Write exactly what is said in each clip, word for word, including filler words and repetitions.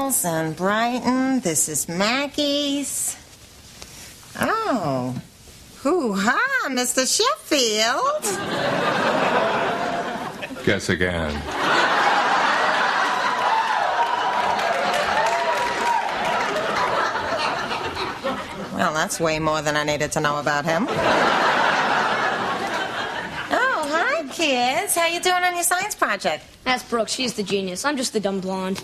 Sheffields and Brighton. This is Maggie's. Oh. Hoo-ha, Mister Sheffield. Guess again. Well, that's way more than I needed to know about him. Oh, hi, kids. How you doing on your science project? Ask Brooke. She's the genius. I'm just the dumb blonde.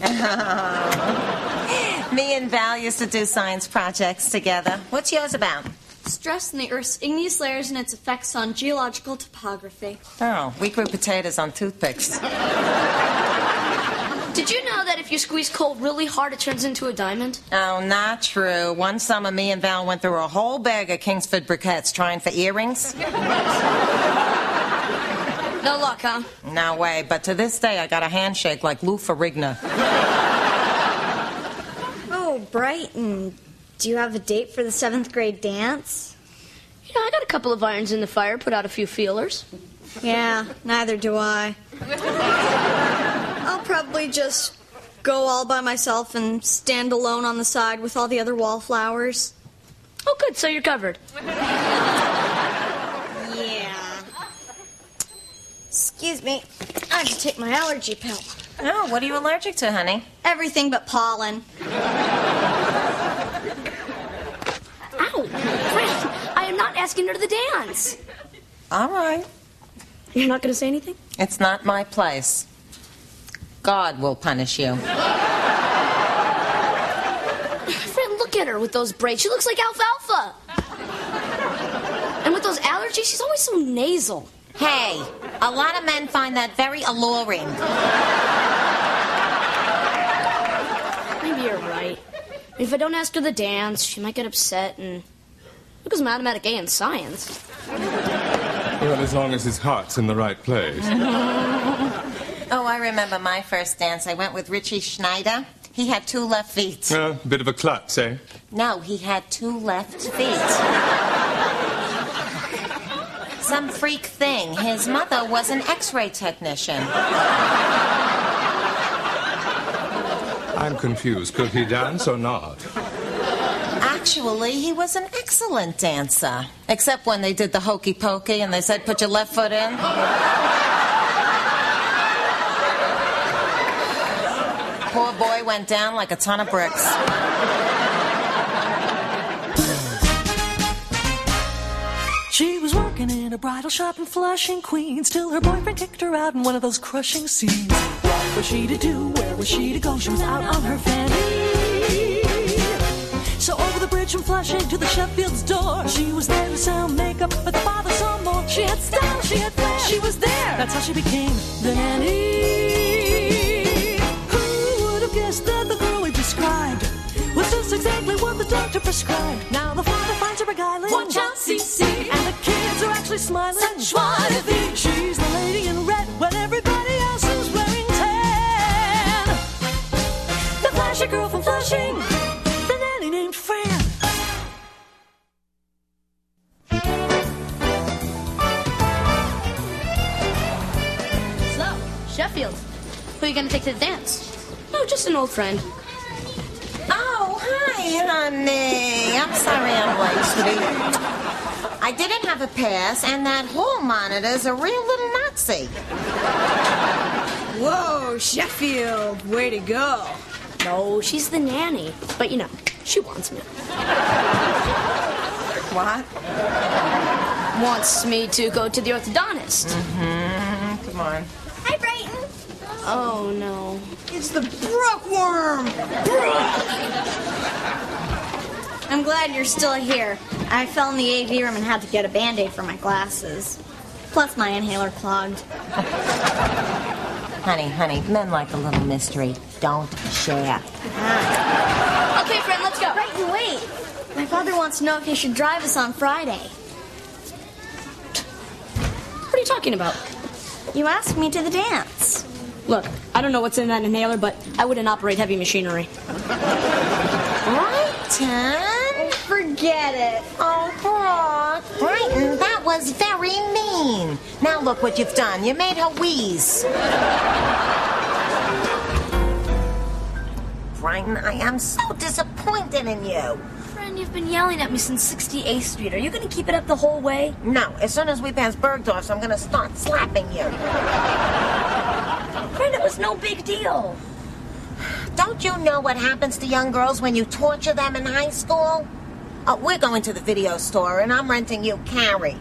Me and Val used to do science projects together. What's yours about? Stress in the Earth's igneous layers and its effects on geological topography. Oh, we grew potatoes on toothpicks. Did you know that if you squeeze coal really hard, it turns into a diamond? Oh, not true. One summer, me and Val went through a whole bag of Kingsford briquettes trying for earrings. No luck, huh? No way, but to this day, I got a handshake like Lou Ferrigno. Oh, Brighton. Do you have a date for the seventh grade dance? Yeah, I got a couple of irons in the fire, put out a few feelers. Yeah, neither do I. I'll probably just go all by myself and stand alone on the side with all the other wallflowers. Oh, good, so you're covered. Yeah. Excuse me, I have to take my allergy pill. Oh, what are you allergic to, honey? Everything but pollen. Ow! Frank, I am not asking her to the dance. All right. You're not going to say anything? It's not my place. God will punish you. Friend, look at her with those braids. She looks like alfalfa. And with those allergies, she's always so nasal. Hey, a lot of men find that very alluring. Maybe you're right. If I don't ask her to dance, she might get upset, and look, I'm automatic A in science. Well, as long as his heart's in the right place. Oh, I remember my first dance. I went with Richie Schneider. He had two left feet. A uh, bit of a klutz, eh? No, he had two left feet. Some freak thing. His mother was an X-ray technician. I'm confused. Could he dance or not? Actually, he was an excellent dancer. Except when they did the hokey pokey and they said, put your left foot in. Poor boy went down like a ton of bricks. She was working in a bridal shop in Flushing, Queens, till her boyfriend kicked her out in one of those crushing scenes. What was she to do? Where was she to go? She was out on her fanny. So over the bridge from Flushing to the Sheffield's door, she was there to sell makeup, but the father saw more. She had style, she had flair, she was there. That's how she became the nanny. Who would have guessed that the girl we described was just exactly what the doctor prescribed? Now the father finds her beguiling. Watch out, C C. And the kids are actually smiling. Such joie de vivre. She's the lady in red when everybody else is wearing tan. The flashy girl from Flushing, the nanny named Fran. So, Sheffield, who are you going to take to the dance? Oh, just an old friend. Oh, hi, honey. I'm sorry I'm late, sweetie. I didn't have a pass, and that hall monitor's a real little Nazi. Whoa, Sheffield, way to go. No, she's the nanny. But, you know, she wants me. What? Wants me to go to the orthodontist. Mm-hmm. Come on. Hi, Brighton. Oh, no. It's the Brookworm. I'm glad you're still here. I fell in the A V room and had to get a Band-Aid for my glasses. Plus my inhaler clogged. Honey, honey, men like a little mystery. Don't share. Ah. Okay, friend, let's go. Brighton, wait. My father wants to know if he should drive us on Friday. What are you talking about? You asked me to the dance. Look, I don't know what's in that inhaler, but I wouldn't operate heavy machinery. Brighton? Forget it. Oh, Brooke. Brighton, that was very mean. Now look what you've done. You made her wheeze. Brighton. Frighten. I am so disappointed in you. Friend, you've been yelling at me since sixty-eighth Street. Are you going to keep it up the whole way? No, as soon as we pass Bergdorf's, I'm going to start slapping you. Friend, it was no big deal. Don't you know what happens to young girls when you torture them in high school? Oh, we're going to the video store, and I'm renting you Carrie.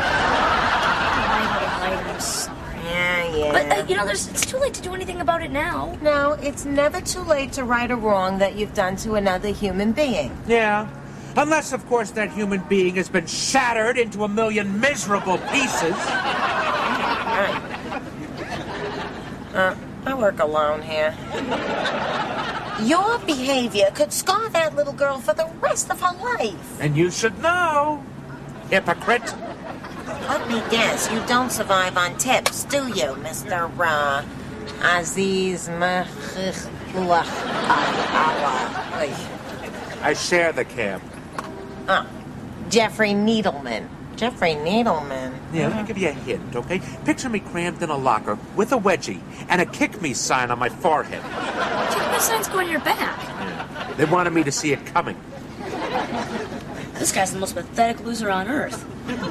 I'm sorry. Yeah, yeah. But, uh, you know, there's, it's too late to do anything about it now. No, it's never too late to right a wrong that you've done to another human being. Yeah. Unless, of course, that human being has been shattered into a million miserable pieces. Right. Uh, I work alone here. Your behavior could scar that little girl for the rest of her life. And you should know. Hypocrite. Let me guess, you don't survive on tips, do you, Mister Uh, Aziz Mahullah? I share the camp. Oh, Jeffrey Needleman. Jeffrey Needleman. Yeah, let me give you a hint, okay? Picture me crammed in a locker with a wedgie and a kick me sign on my forehead. Kick me sign's going on your back. Yeah. They wanted me to see it coming. This guy's the most pathetic loser on earth.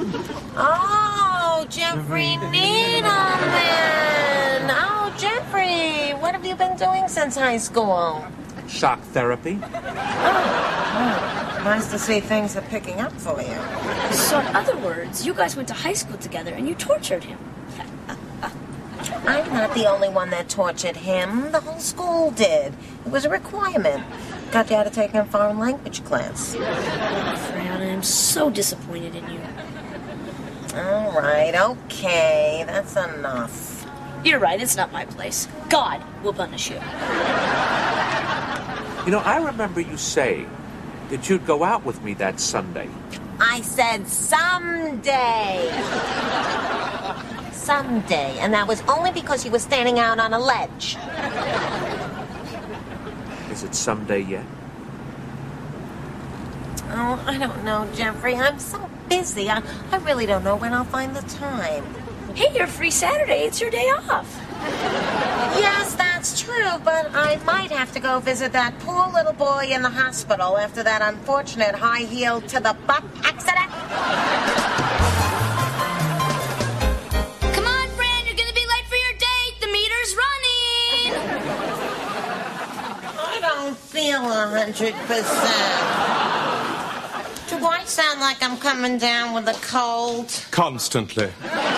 Oh, Jeffrey Needleman. Oh, Jeffrey, what have you been doing since high school? Shock therapy. Oh, oh, nice to see things are picking up for you. So, in other words, you guys went to high school together and you tortured him. I'm not the only one that tortured him. The whole school did. It was a requirement. Got you out of taking a foreign language class. Fran, I'm so disappointed in you. All right, okay. That's enough. You're right, it's not my place. God will punish you. You know, I remember you saying that you'd go out with me that Sunday. I said someday. Someday. And that was only because you were standing out on a ledge. Is it someday yet? Oh, I don't know, Jeffrey. I'm so busy. I, I really don't know when I'll find the time. Hey, you're free Saturday. It's your day off. Yes, that's true, but I might have to go visit that poor little boy in the hospital after that unfortunate high heel to the butt accident. Come on, Fran, you're going to be late for your date. The meter's running. I don't feel a hundred percent. Do I sound like I'm coming down with a cold? Constantly.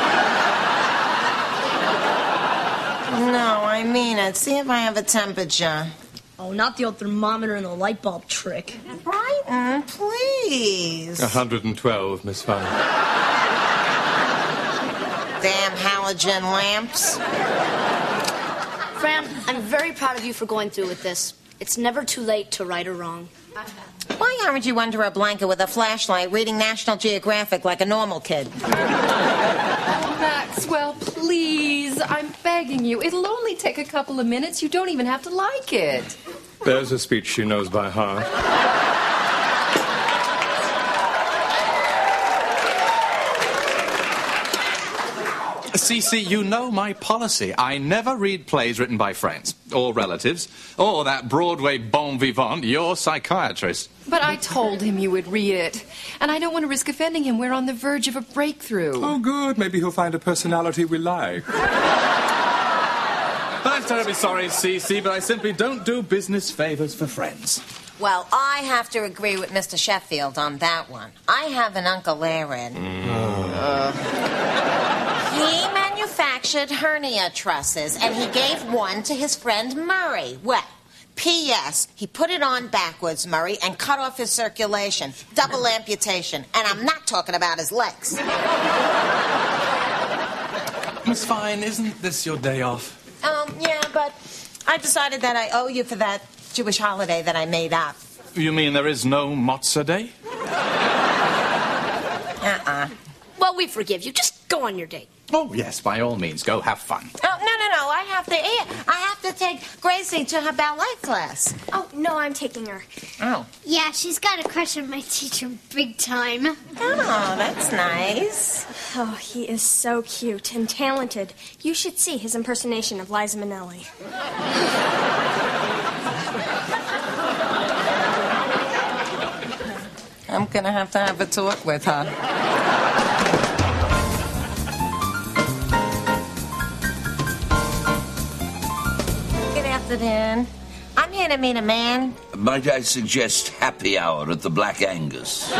No, I mean it. See if I have a temperature. Oh, not the old thermometer and the light bulb trick. Brighton, please. one hundred twelve, Miss Fine. Damn halogen lamps. Fran, I'm very proud of you for going through with this. It's never too late to right or wrong. Why aren't you under a blanket with a flashlight reading National Geographic like a normal kid? Maxwell, please. I'm begging you. It'll only take a couple of minutes. You don't even have to like it. There's a speech she knows by heart. Cece, you know my policy. I never read plays written by friends or relatives or that Broadway bon vivant, your psychiatrist. But I told him you would read it. And I don't want to risk offending him. We're on the verge of a breakthrough. Oh, good. Maybe he'll find a personality we like. I'm terribly sorry, Cece, but I simply don't do business favors for friends. Well, I have to agree with Mister Sheffield on that one. I have an Uncle Aaron. Mm. Uh, he manufactured hernia trusses, and he gave one to his friend Murray. Well, P S he put it on backwards, Murray, and cut off his circulation. Double amputation. And I'm not talking about his legs. Miss Fine, isn't this your day off? Um, yeah, but I decided that I owe you for that Jewish holiday that I made up. You mean there is no Matzah Day? Uh-uh. Well, we forgive you. Just go on your date. Oh, yes, by all means. Go have fun. Oh, no, no, no. I have to eat. I have to take Gracie to her ballet class. Oh, no, I'm taking her. Oh. Yeah, she's got a crush on my teacher big time. Oh, that's nice. Oh, he is so cute and talented. You should see his impersonation of Liza Minnelli. I'm gonna have to have a talk with her. Good afternoon. I'm here to meet a man. Might I suggest happy hour at the Black Angus?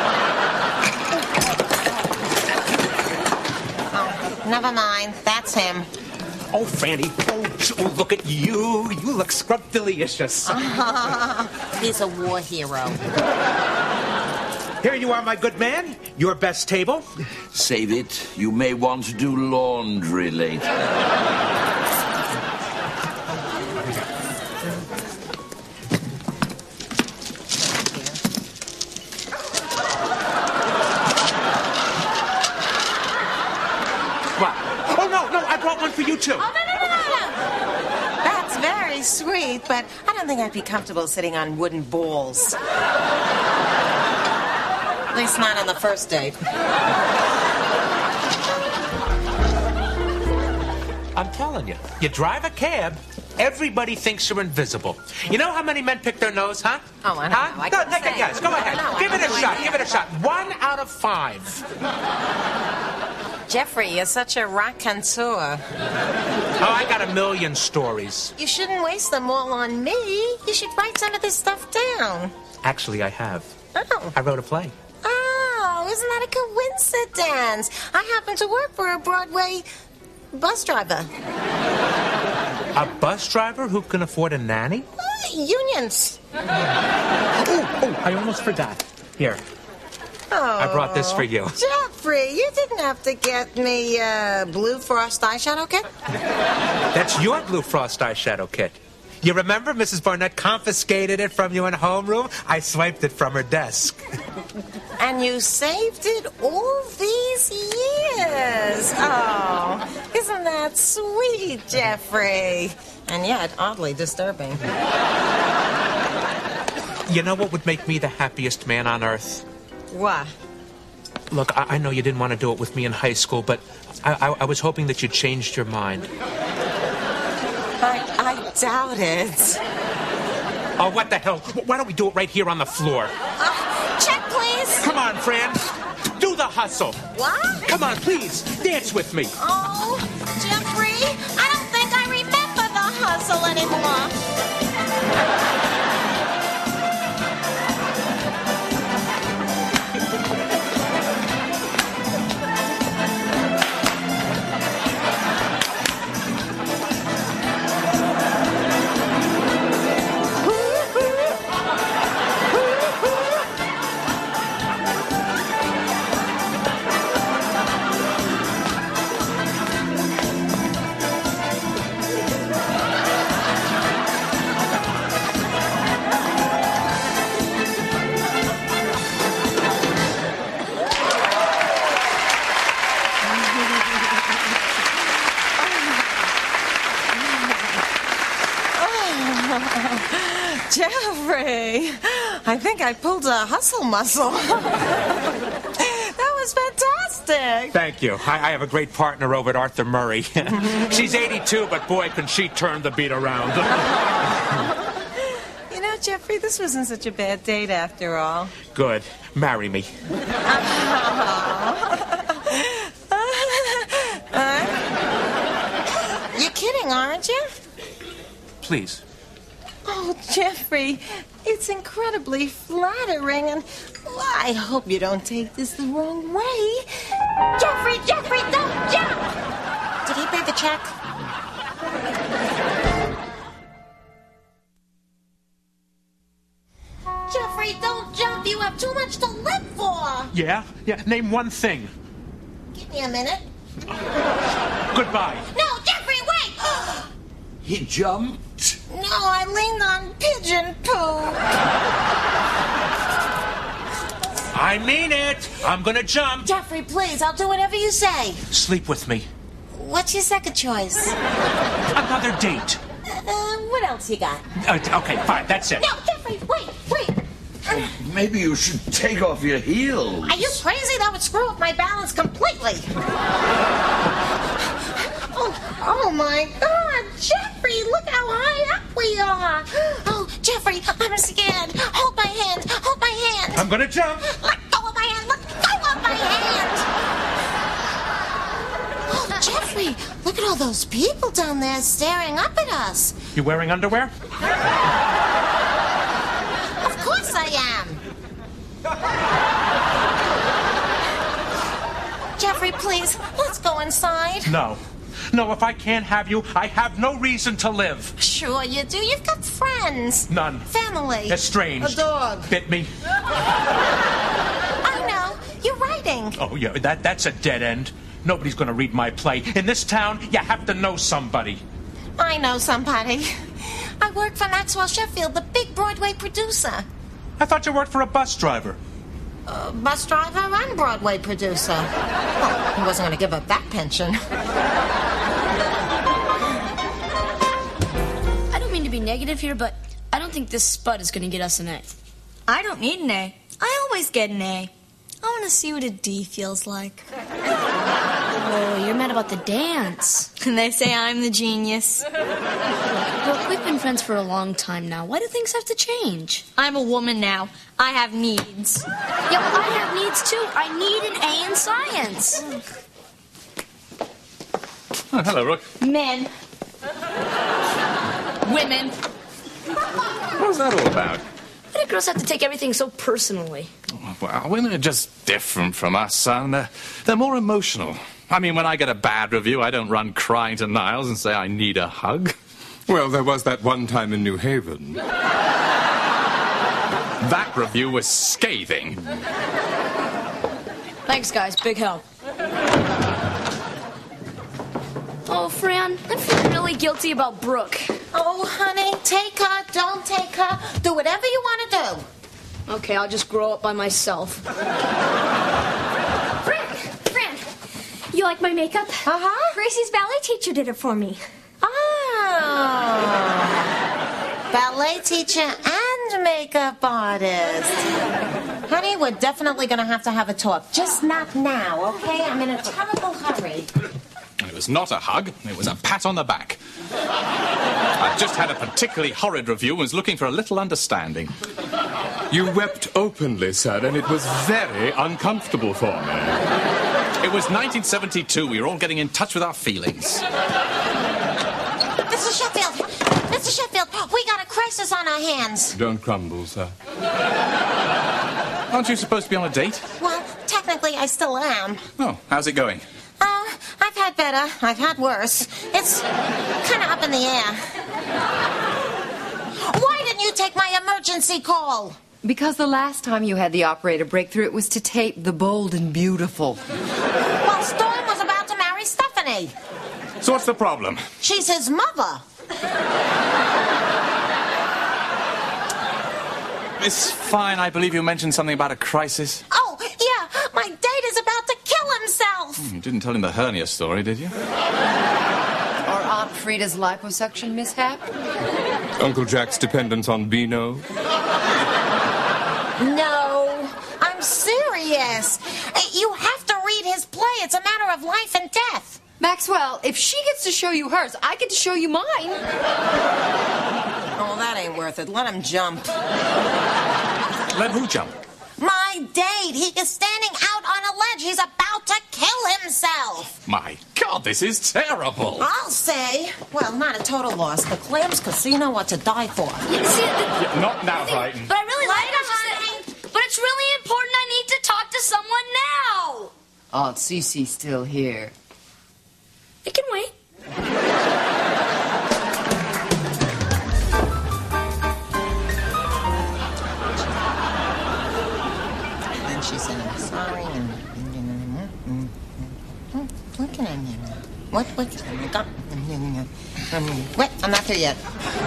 Oh, never mind. That's him. Oh, Franny. Oh, oh, look at you. You look scrubdilicious. He's a war hero. Here you are, my good man. Your best table. Save it. You may want to do laundry later. For you too. Oh, no, no, no, no, no. That's very sweet, but I don't think I'd be comfortable sitting on wooden balls. At least not on the first date. I'm telling you, you drive a cab, everybody thinks you're invisible. You know how many men pick their nose, huh? Oh, I don't huh? know. I no, couldn't take say. a guess. Go ahead. No, Give I it a have no shot. idea. Give it a shot. One out of five. Jeffrey, you're such a raconteur. Oh, I got a million stories. You shouldn't waste them all on me. You should write some of this stuff down. Actually, I have. Oh. I wrote a play. Oh, isn't that a coincidence? I happen to work for a Broadway bus driver. A bus driver who can afford a nanny? Uh, unions. Oh, oh, I almost forgot. Here. Oh, I brought this for you. Jeffrey, you didn't have to get me uh, blue frost eyeshadow kit. That's your blue frost eyeshadow kit. You remember Missus Barnett confiscated it from you in homeroom? I swiped it from her desk. And you saved it all these years. Oh, isn't that sweet, Jeffrey? And yet, oddly disturbing. You know what would make me the happiest man on earth? What? Look, I, I know you didn't want to do it with me in high school, but I, I, I was hoping that you changed your mind. I, I doubt it. Oh, what the hell? Why don't we do it right here on the floor? Uh, check, please. Come on, Fran. Do the hustle. What? Come on, please. Dance with me. Oh, Jeffrey, I don't think I remember the hustle anymore. Jeffrey, I think I pulled a hustle muscle. That was fantastic. Thank you. I, I have a great partner over at Arthur Murray. She's eighty-two, but boy, can she turn the beat around. You know, Jeffrey, this wasn't such a bad date after all. Good. Marry me. uh, you're kidding, aren't you? Please. Oh, Jeffrey, it's incredibly flattering, and well, I hope you don't take this the wrong way. Jeffrey, Jeffrey, don't jump! Did he pay the check? Jeffrey, don't jump. You have too much to live for. Yeah? Yeah. Name one thing. Give me a minute. Goodbye. No, Jeffrey, wait! He jumped? No, I leaned on pigeon poo. I mean it. I'm gonna jump. Jeffrey, please, I'll do whatever you say. Sleep with me. What's your second choice? Another date. Uh, what else you got? Uh, okay, fine. That's it. No, Jeffrey, wait, wait. Maybe you should take off your heels. Are you crazy? That would screw up my balance completely. Oh, oh my God, Jeffrey, look how high up we are. Oh, gonna jump. Let go of my hand! Let go of my hand! Oh, Jeffrey, look at all those people down there staring up at us. You wearing underwear? Of course I am. Jeffrey, please, let's go inside. No. No, if I can't have you, I have no reason to live. Sure you do. You've got friends. None. Family. Estranged. A dog. Bit me. I know. You're writing. Oh, yeah, that, that's a dead end. Nobody's gonna read my play. In this town, you have to know somebody. I know somebody. I work for Maxwell Sheffield, the big Broadway producer. I thought you worked for a bus driver. Uh, bus driver and Broadway producer. Well, he wasn't going to give up that pension. I don't mean to be negative here, but I don't think this spud is going to get us an A. I don't need an A. I always get an A. I want to see what a D feels like. Oh, you're mad about the dance. And they say I'm the genius. Look, we've been friends for a long time now. Why do things have to change? I'm a woman now. I have needs. Yeah, well, I have needs too. I need an A in science. Oh, hello, Rook. Men. Women. What was that all about? Why do girls have to take everything so personally? Well, women are just different from us, son. They're, they're more emotional. I mean, when I get a bad review, I don't run crying to Niles and say I need a hug. Well, there was that one time in New Haven. That review was scathing. Thanks, guys. Big help. Oh, Fran, I'm feeling really guilty about Brooke. Oh, honey, take her, don't take her. Do whatever you want to do. Okay, I'll just grow up by myself. Fran! Fran! You like my makeup? Uh-huh. Gracie's ballet teacher did it for me. Oh. Ballet teacher and makeup artist. Honey, we're definitely going to have to have a talk. Just not now, okay? I'm in a terrible hurry. It was not a hug. It was a pat on the back. I just had a particularly horrid review and was looking for a little understanding. You wept openly, sir, and it was very uncomfortable for me. It was nineteen seventy-two. We were all getting in touch with our feelings. Mister Sheffield! Mister Sheffield, we got a crisis on our hands. Don't crumble, sir. Aren't you supposed to be on a date? Well, technically, I still am. Oh, how's it going? Uh, I've had better. I've had worse. It's kind of up in the air. Why didn't you take my emergency call? Because the last time you had the operator breakthrough, it was to tape The Bold and Beautiful. Well, Storm was about to marry Stephanie. So what's the problem? She's his mother. Miss Fine, I believe you mentioned something about a crisis. Oh, yeah, my date is about to kill himself. You didn't tell him the hernia story, did you? Or Aunt Frida's liposuction mishap? Uncle Jack's dependence on Beano? No, I'm serious. You have to read his play. It's a matter of life and death. Maxwell, if she gets to show you hers, I get to show you mine. Oh, that ain't worth it. Let him jump. Let who jump? My date. He is standing out on a ledge. He's about to kill himself. My God, this is terrible. I'll say. Well, not a total loss. The Clams Casino what to die for. You see, the, Yeah, not now, Brighton. but I really like it. But it's really important. I need to talk to someone now. Aunt Cece's still here. It can wait. And then she said, I'm sorry. And, look at him. What? What? What? I'm not there yet.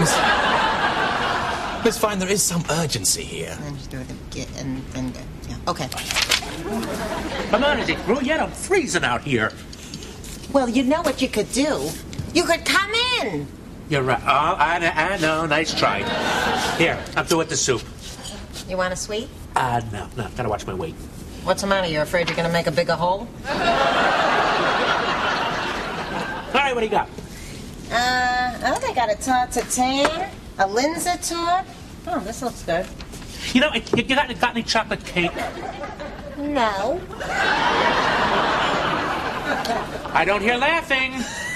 Miss Fine, there is some urgency here. And just do it again. And, and, yeah. Okay. Come on, is it through yet? I'm freezing out here. Well, you know what you could do? You could come in. You're right. Oh, I, I know. Nice try. Here, I'm through with the soup. You want a sweet? Uh, no, no. Gotta watch my weight. What's the matter? You're afraid you're going to make a bigger hole? All right, what do you got? Uh, oh, they got a tart tatin, a Linzer tart. Oh, this looks good. You know, you, you got, got any chocolate cake? No. I don't hear laughing.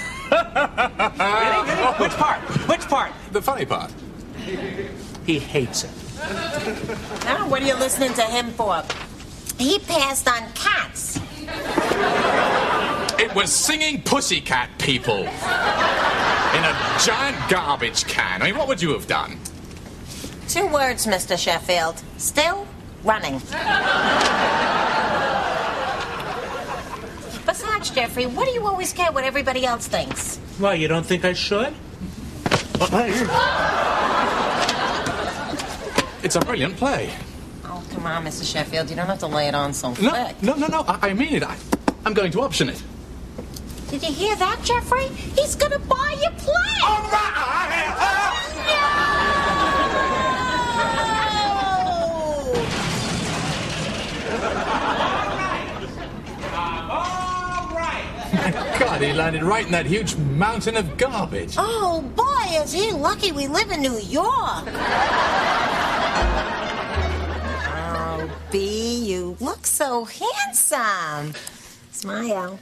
Really? Which part? Which part? The funny part. He hates it. Now, what are you listening to him for? He passed on cats. It was singing Pussycat People in a giant garbage can. I mean, what would you have done? Two words, Mister Sheffield. Still running. Besides, Jeffrey, what do you always care what everybody else thinks? Well, you don't think I should? It's a brilliant play. Oh, come on, Mister Sheffield. You don't have to lay it on so No, thick. no, no, no. I, I mean it. I, I'm going to option it. Did you hear that, Jeffrey? He's going to buy your play. All right. God, he landed right in that huge mountain of garbage. Oh, boy, is he lucky we live in New York. Oh, B, you look so handsome. Smile.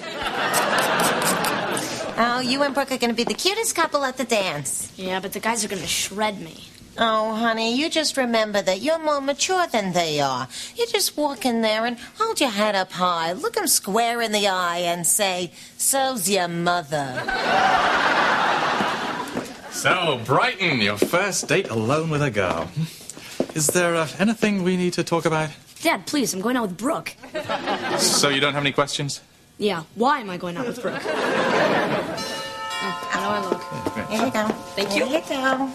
Oh, you and Brooke are going to be the cutest couple at the dance. Yeah, but the guys are going to shred me. Oh, honey, you just remember that you're more mature than they are. You just walk in there and hold your head up high, look them square in the eye, and say, "So's your mother." So, Brighton, your first date alone with a girl. Is there uh, anything we need to talk about? Dad, please, I'm going out with Brooke. So you don't have any questions? Yeah, why am I going out with Brooke? Oh, how do I look? Here you go. Thank Here you. you go.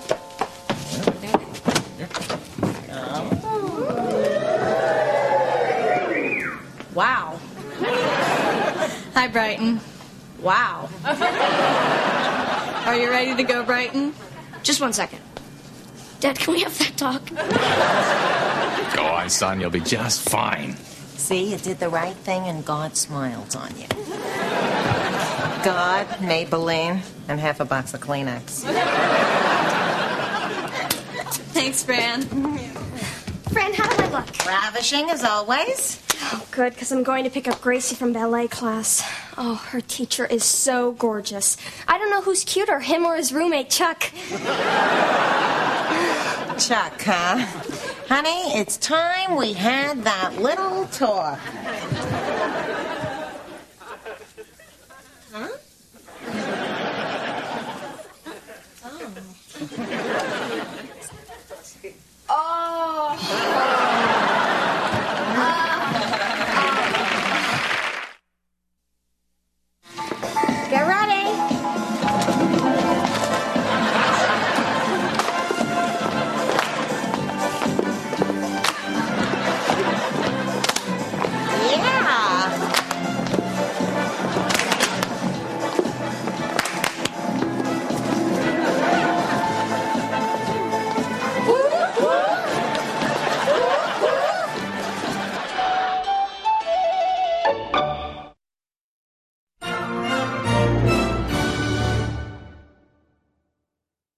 Wow. Hi, Brighton. Wow. Are you ready to go, Brighton? Just one second. Dad, can we have that talk? Go on, son. You'll be just fine. See, you did the right thing and God smiled on you. God, Maybelline, and half a box of Kleenex. Thanks, Fran. Fran, how do I look? Ravishing as always. Oh, good, because I'm going to pick up Gracie from ballet class. Oh, her teacher is so gorgeous. I don't know who's cuter, him or his roommate, Chuck. Chuck, huh? Honey, it's time we had that little talk. Huh? Oh.